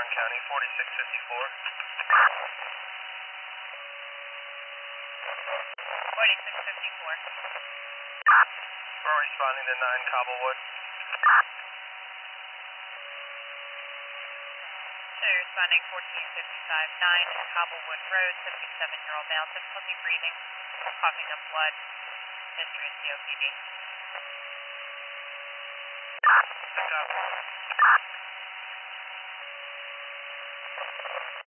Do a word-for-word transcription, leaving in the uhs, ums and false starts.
County, forty-six fifty-four. forty-six fifty-four. We're responding to nine Cobblewood. So you're responding fourteen fifty-five, nine Cobblewood Road, seventy-seven-year-old male, difficulty breathing, coughing up blood, history of C O P D. Pick up.